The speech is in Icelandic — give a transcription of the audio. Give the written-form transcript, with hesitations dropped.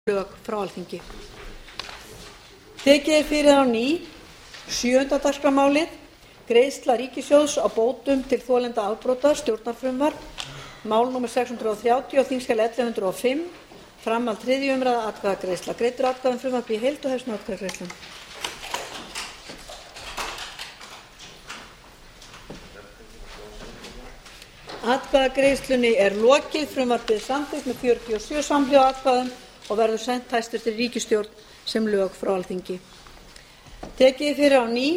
lög frá Alþingi. Tekið er fyrir á ný 7. dagskrármálið, greiðsla ríkissjóðs á bótum til þolenda afbrota, stjórnarfrumvarp, mál nr. 630 á þingskjali 1105, framhald 3. umræða, atkvæðagreiðsla. Greiddur atkvæði um frumvarpið í heild og hefst nú atkvæðagreiðslan. Atkvæðagreiðslunni er lokið. Frumvarpið er samþykkt með 47 samhljóða atkvæðum og verður sent hæstvirtri ríkisstjórn sem lög frá Alþingi. Tekið er fyrir á ný